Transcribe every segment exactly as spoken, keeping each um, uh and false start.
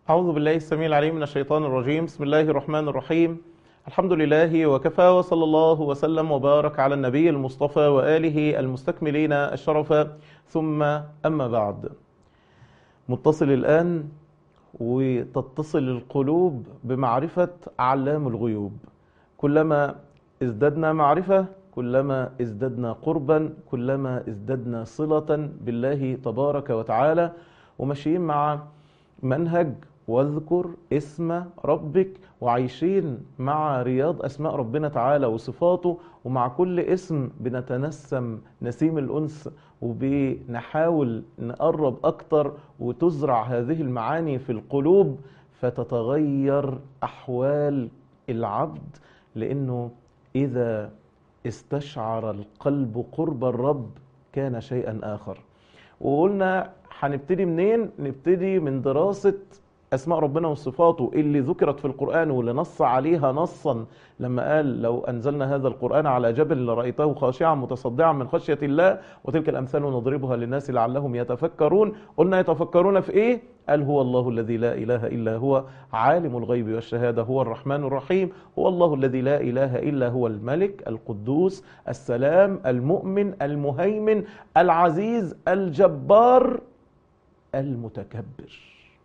أعوذ بالله السميع العليم من الشيطان الرجيم. بسم الله الرحمن الرحيم. الحمد لله وكفى، وصلى الله وسلم وبارك على النبي المصطفى وآله المستكملين الشرف، ثم أما بعد. متصل الآن وتتصل القلوب بمعرفة علام الغيوب. كلما ازددنا معرفة كلما ازددنا قربا، كلما ازددنا صلة بالله تبارك وتعالى، وماشيين مع منهج واذكر اسم ربك، وعايشين مع رياض أسماء ربنا تعالى وصفاته، ومع كل اسم بنتنسم نسيم الأنس وبنحاول نقرب أكتر وتزرع هذه المعاني في القلوب فتتغير أحوال العبد، لأنه إذا استشعر القلب قرب الرب كان شيئا آخر. وقلنا هنبتدي منين؟ نبتدي من دراسة أسماء ربنا وصفاته اللي ذكرت في القرآن واللي نص عليها نصا لما قال لو أنزلنا هذا القرآن على جبل لرأيته خاشعا متصدعا من خشية الله، وتلك الأمثال نضربها للناس لعلهم يتفكرون. قلنا يتفكرون في إيه؟ قال هو الله الذي لا إله إلا هو عالم الغيب والشهادة، هو الرحمن الرحيم، هو الله الذي لا إله إلا هو الملك القدوس السلام المؤمن المهيمن العزيز الجبار المتكبر.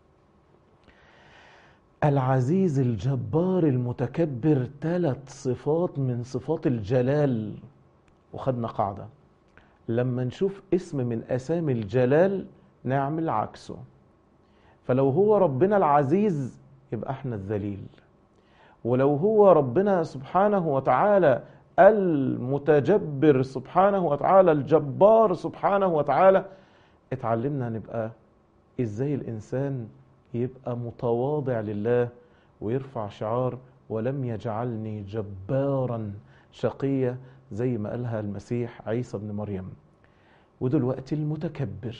العزيز الجبار المتكبر، ثلاث صفات من صفات الجلال. وخدنا قاعدة لما نشوف اسم من أسامي الجلال نعمل عكسه. فلو هو ربنا العزيز يبقى احنا الذليل، ولو هو ربنا سبحانه وتعالى المتجبر سبحانه وتعالى الجبار سبحانه وتعالى، اتعلمنا نبقى ازاي الانسان يبقى متواضع لله ويرفع شعار ولم يجعلني جبارا شقيا زي ما قالها المسيح عيسى ابن مريم. ودلوقتي المتكبر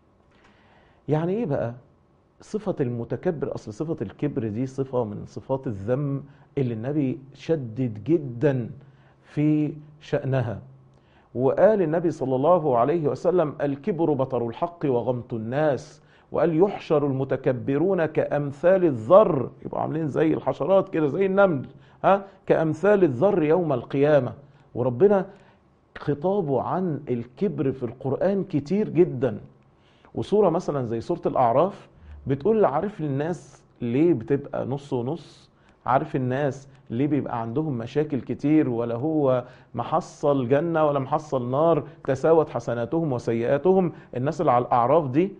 يعني ايه بقى؟ صفة المتكبر، اصل صفة الكبر دي صفة من صفات الذم اللي النبي شدد جدا في شأنها. وقال النبي صلى الله عليه وسلم الكبر بطر الحق وغمط الناس، وقال يحشر المتكبرون كأمثال الذر، يبقوا عاملين زي الحشرات كده زي النمل، ها كأمثال الذر يوم القيامة. وربنا خطابه عن الكبر في القرآن كتير جدا. وسورة مثلا زي سورة الأعراف بتقول عارف الناس ليه بتبقى نص ونص؟ عارف الناس ليه بيبقى عندهم مشاكل كتير ولا هو محصل جنة ولا محصل نار؟ تساوت حسناتهم وسيئاتهم. الناس اللي على الأعراف دي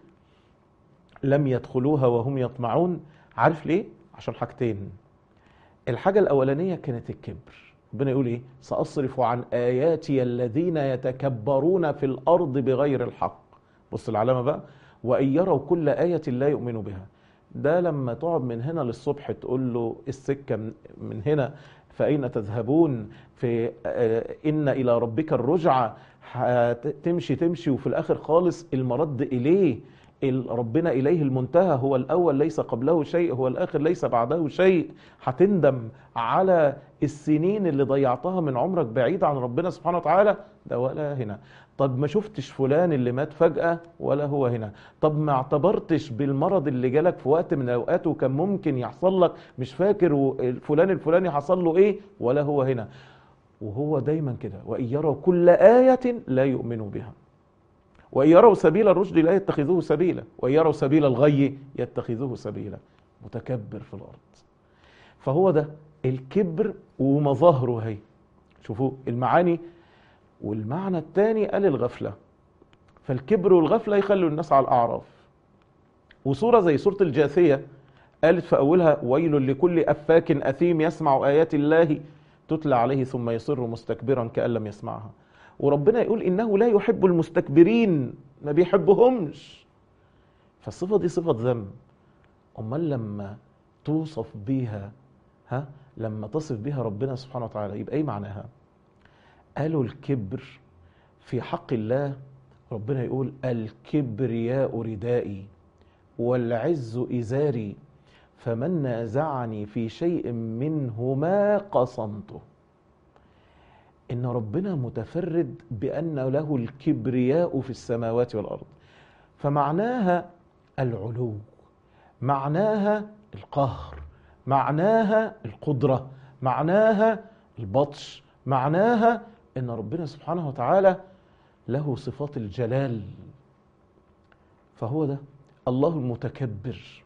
لم يدخلوها وهم يطمعون. عارف ليه؟ عشان حاجتين. الحاجة الأولانية كانت الكبر. ربنا يقول إيه؟ سأصرف عن آياتي الذين يتكبرون في الأرض بغير الحق. بص العلامة بقى، وإن يروا كل آية لا يؤمنوا بها. ده لما تقعد من هنا للصبح تقول له السكة من هنا فأين تذهبون، في إن إلى ربك الرجعة، تمشي تمشي وفي الآخر خالص المرد إليه، ربنا إليه المنتهى، هو الأول ليس قبله شيء، هو الآخر ليس بعده شيء. هتندم على السنين اللي ضيعتها من عمرك بعيد عن ربنا سبحانه وتعالى. ده ولا هنا. طب ما شفتش فلان اللي مات فجأة؟ ولا هو هنا. طب ما اعتبرتش بالمرض اللي جالك في وقت من الأوقات وكان ممكن يحصل لك مش فاكر فلان الفلاني حصل له إيه؟ ولا هو هنا. وهو دايما كده، وإن يروا كل آية لا يؤمنوا بها، وإن يروا سبيل الرشد لا يتخذوه سبيلا، وإن يروا سبيل الغي يتخذوه سبيلا. متكبر في الأرض. فهو ده الكبر ومظاهره هي. شوفوا المعاني. والمعنى الثاني قال الغفلة. فالكبر والغفلة يخلوا الناس على الأعراف. وسورة زي سورة الجاثية قالت في أولها ويل لكل أفاك أثيم يسمع آيات الله تتلى عليه ثم يصر مستكبرا كأن لم يسمعها. وربنا يقول إنه لا يحب المستكبرين، ما بيحبهمش. فالصفة دي صفة ذم. أمال لما توصف بيها، ها لما تصف بيها ربنا سبحانه وتعالى يبقى إيه معناها؟ قالوا الكبر في حق الله، ربنا يقول الكبرياء ردائي والعز إزاري فمن نازعني في شيء منهما قصمته. إن ربنا متفرد بأن له الكبرياء في السماوات والأرض، فمعناها العلو، معناها القهر، معناها القدرة، معناها البطش، معناها ان ربنا سبحانه وتعالى له صفات الجلال. فهو ده الله المتكبر.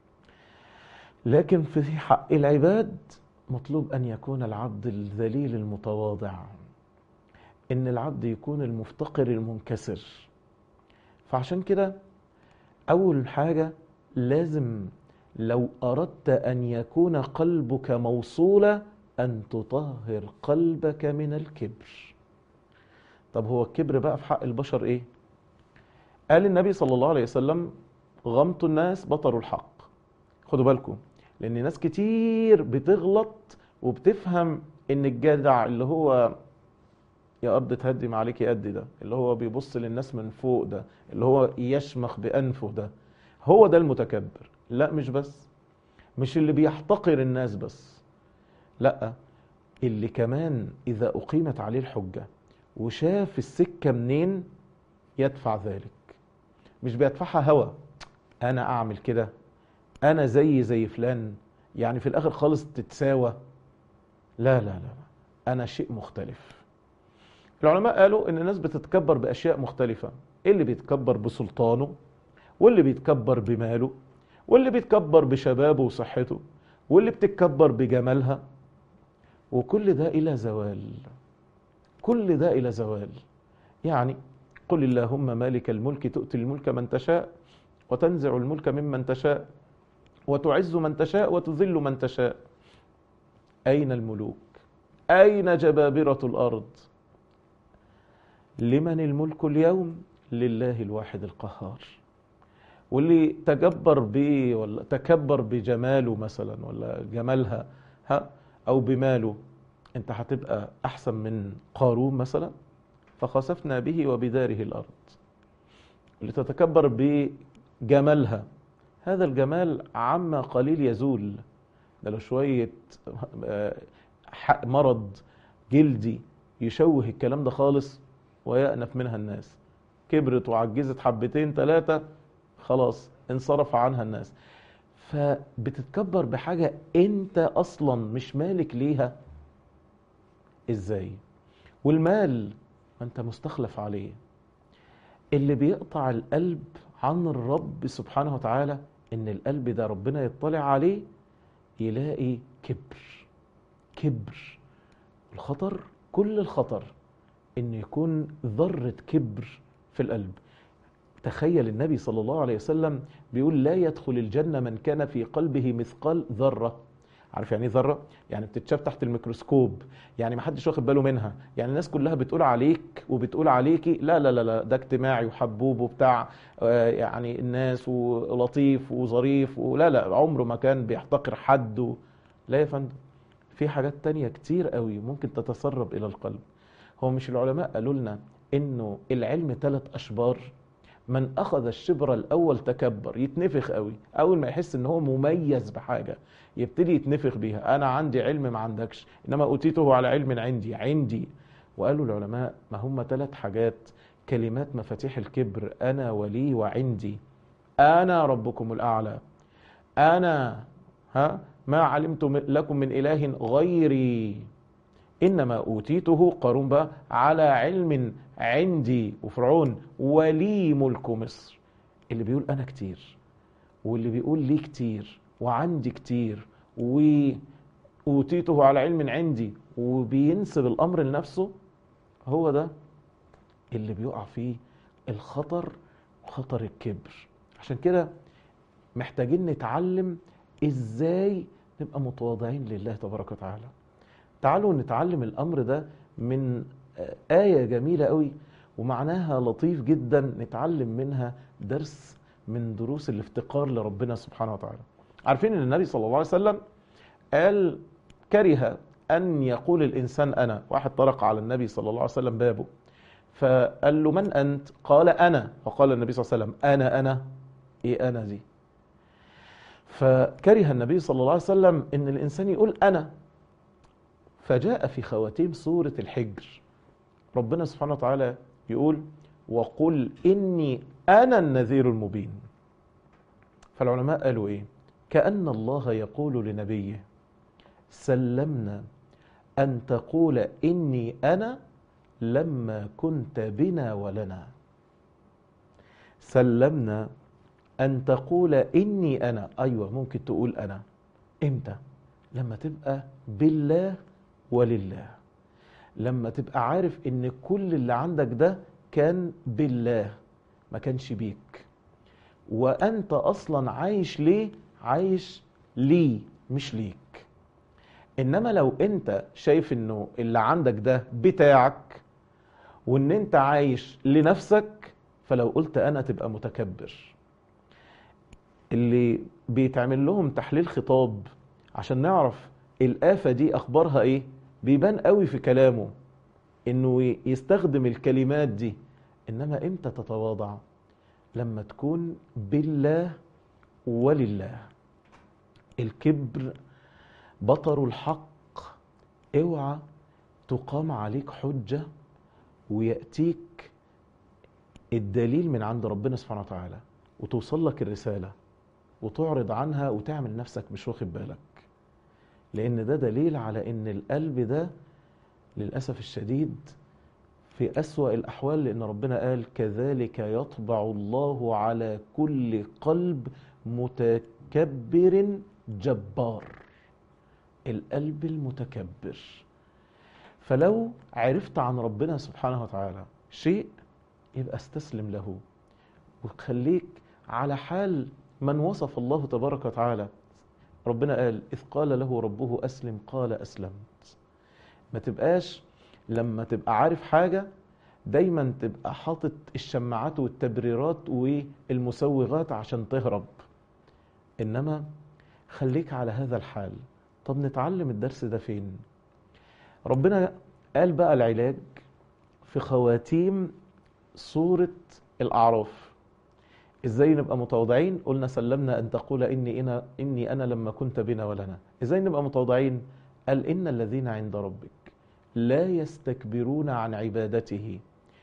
لكن في حق العباد مطلوب أن يكون العبد الذليل المتواضع، إن العبد يكون المفتقر المنكسر. فعشان كده أول حاجة لازم لو أردت أن يكون قلبك موصولا أن تطهر قلبك من الكبر. طب هو الكبر بقى في حق البشر إيه؟ قال النبي صلى الله عليه وسلم: غمط الناس بطروا الحق. خدوا بالكم، لأن ناس كتير بتغلط وبتفهم إن الجدع اللي هو يا أرض تهدم عليك قد ده، اللي هو بيبص للناس من فوق ده، اللي هو يشمخ بأنفه ده، هو ده المتكبر. لا، مش بس، مش اللي بيحتقر الناس بس، لا، اللي كمان إذا أقيمت عليه الحجة وشاف السكة منين يدفع ذلك. مش بيدفعها هوى، أنا أعمل كده، أنا زي زي فلان، يعني في الآخر خالص تتساوى. لا لا لا، أنا شيء مختلف. العلماء قالوا إن الناس بتتكبر بأشياء مختلفة، اللي بيتكبر بسلطانه، واللي بيتكبر بماله، واللي بيتكبر بشبابه وصحته، واللي بتتكبر بجمالها. وكل ده إلى زوال، كل ده إلى زوال. يعني قل اللهم مالك الملك تؤتي الملك من تشاء وتنزع الملك ممن تشاء وتعز من تشاء وتذل من تشاء. أين الملوك؟ أين جبابرة الأرض؟ لمن الملك اليوم؟ لله الواحد القهار. واللي تجبر بيه ولا تكبر بجماله مثلا ولا جمالها ها أو بماله، أنت هتبقى أحسن من قارون مثلا؟ فخسفنا به وبداره الأرض. اللي تتكبر بجمالها، هذا الجمال عما قليل يزول، ده لو شوية مرض جلدي يشوه الكلام ده خالص ويأنف منها الناس. كبرت وعجزت حبتين ثلاثة خلاص انصرف عنها الناس. فبتتكبر بحاجة انت اصلا مش مالك ليها. ازاي؟ والمال انت مستخلف عليه. اللي بيقطع القلب عن الرب سبحانه وتعالى ان القلب ده ربنا يطلع عليه يلاقي كبر. كبر الخطر، كل الخطر ان يكون ذرة كبر في القلب. تخيل النبي صلى الله عليه وسلم بيقول: لا يدخل الجنة من كان في قلبه مثقال ذرة. عارف يعني ايه ذرة؟ يعني بتتشاف تحت الميكروسكوب، يعني ما حدش واخد باله منها، يعني الناس كلها بتقول عليك وبتقول عليكي لا لا لا لا ده اجتماعي وحبوب وبتاع آه يعني الناس ولطيف وظريف ولا لا عمره ما كان بيحتقر حد و... لا يا فندم، في حاجات تانية كتير قوي ممكن تتسرب إلى القلب. هو مش العلماء قالوا لنا إنه العلم ثلاث أشبار؟ من أخذ الشبر الأول تكبر، يتنفخ قوي، أول ما يحس إن هو مميز بحاجة يبتدي يتنفخ بيها. أنا عندي علم ما عندكش، إنما أوتيته على علم عندي عندي. وقالوا العلماء ما هم ثلاث حاجات كلمات مفاتيح الكبر: أنا ولي وعندي. أنا ربكم الأعلى، أنا ها ما علمت لكم من إله غيري، إنما أوتيته قارون بقى على علم عندي، وفرعون ولي ملك مصر. اللي بيقول أنا كتير، واللي بيقول لي كتير وعندي كتير وأوتيته على علم عندي وبينسب الأمر لنفسه، هو ده اللي بيقع فيه الخطر، خطر الكبر. عشان كده محتاجين نتعلم إزاي نبقى متواضعين لله تبارك وتعالى. تعالوا نتعلم الأمر ده من آية جميلة قوي ومعناها لطيف جدا، نتعلم منها درس من دروس الافتقار لربنا سبحانه وتعالى. عارفين ان النبي صلى الله عليه وسلم قال كره أن يقول الإنسان أنا. واحد طرق على النبي صلى الله عليه وسلم بابه فقال له: من أنت؟ قال: أنا. فقال النبي صلى الله عليه وسلم: أنا أنا إيه أنا دي؟ فكره النبي صلى الله عليه وسلم ان الإنسان يقول أنا. فجاء في خواتيم سورة الحجر ربنا سبحانه وتعالى يقول: وقل إني أنا النذير المبين. فالعلماء قالوا ايه؟ كأن الله يقول لنبيه سلمنا أن تقول إني أنا لما كنت بنا ولنا. سلمنا أن تقول إني أنا، أيوة ممكن تقول أنا، إمتى؟ لما تبقى بالله ولله، لما تبقى عارف إن كل اللي عندك ده كان بالله ما كانش بيك، وأنت أصلا عايش ليه؟ عايش ليه مش ليك. إنما لو أنت شايف إنه اللي عندك ده بتاعك وإن أنت عايش لنفسك، فلو قلت أنا تبقى متكبر. اللي بيتعمل لهم تحليل خطاب عشان نعرف الآفة دي أخبارها إيه، بيبان قوي في كلامه إنه يستخدم الكلمات دي. إنما إمتى تتواضع؟ لما تكون بالله ولله. الكبر بطر الحق، اوعى تقام عليك حجة ويأتيك الدليل من عند ربنا سبحانه وتعالى وتوصل لك الرسالة وتعرض عنها وتعمل نفسك مش واخد بالك، لأن ده دليل على إن القلب ده للأسف الشديد في أسوأ الأحوال، لأن ربنا قال كذلك يطبع الله على كل قلب متكبر جبار. القلب المتكبر. فلو عرفت عن ربنا سبحانه وتعالى شيء يبقى استسلم له وخليك على حال من وصف الله تبارك وتعالى. ربنا قال إذ قال له ربه أسلم قال أسلمت. ما تبقاش لما تبقى عارف حاجة دايما تبقى حاطط الشماعات والتبريرات والمسوغات عشان تهرب، إنما خليك على هذا الحال. طب نتعلم الدرس ده فين؟ ربنا قال بقى العلاج في خواتيم سورة الأعراف. ازاي نبقى متواضعين؟ قلنا سلمنا أن تقول إني أنا, إني أنا لما كنت بنا ولنا. ازاي نبقى متواضعين؟ قال إن الذين عند ربك لا يستكبرون عن عبادته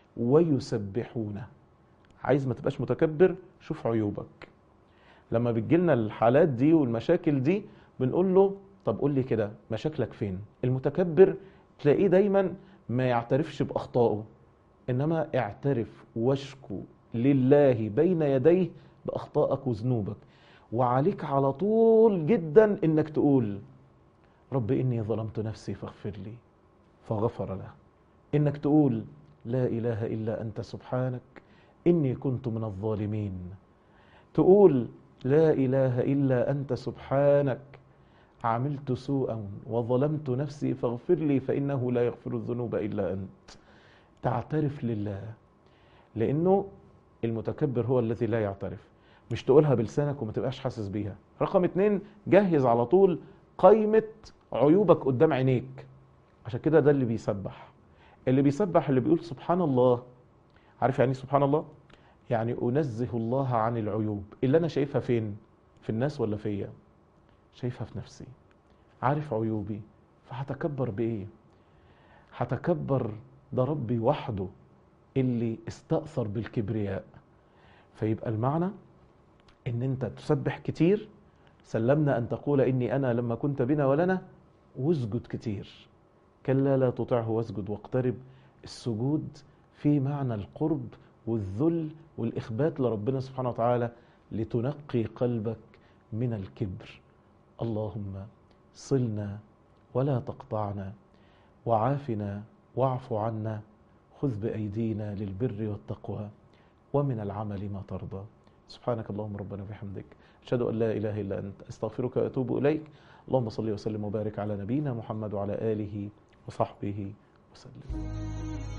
ويسبحونه. عايز ما تبقاش متكبر؟ شوف عيوبك. لما بتجيلنا الحالات دي والمشاكل دي بنقول له طب قول لي كده مشاكلك فين؟ المتكبر تلاقيه دايما ما يعترفش بأخطائه، إنما اعترف واشكو لله بين يديه بأخطائك وذنوبك، وعليك على طول جدا إنك تقول رب إني ظلمت نفسي فاغفر لي فغفر له. إنك تقول لا إله إلا أنت سبحانك إني كنت من الظالمين. تقول لا إله إلا أنت سبحانك عملت سوءا وظلمت نفسي فاغفر لي فإنه لا يغفر الذنوب إلا أنت. تعترف لله، لأنه المتكبر هو الذي لا يعترف. مش تقولها بلسانك وما تبقاش حاسس بيها. رقم اتنين، جهز على طول قائمة عيوبك قدام عينيك. عشان كده ده اللي بيسبح. اللي بيسبح اللي بيقول سبحان الله. عارف يعني سبحان الله؟ يعني أنزه الله عن العيوب اللي أنا شايفها فين؟ في الناس ولا فيا؟ شايفها في نفسي. عارف عيوبي فهتكبر بإيه؟ هتكبر ده ربي وحده اللي استأثر بالكبرياء. فيبقى المعنى ان انت تسبح كتير، سلمنا ان تقول اني انا لما كنت بنا ولنا، واسجد كتير. كلا لا تطعه واسجد واقترب. السجود في معنى القرب والذل والإخبات لربنا سبحانه وتعالى لتنقي قلبك من الكبر. اللهم صلنا ولا تقطعنا، وعافنا واعف عنا، خذ بأيدينا للبر والتقوى، ومن العمل ما ترضى. سبحانك اللهم ربنا وبحمدك، أشهد أن لا إله إلا أنت، أستغفرك وأتوب إليك. اللهم صل وسلم وبارك على نبينا محمد وعلى آله وصحبه وسلم.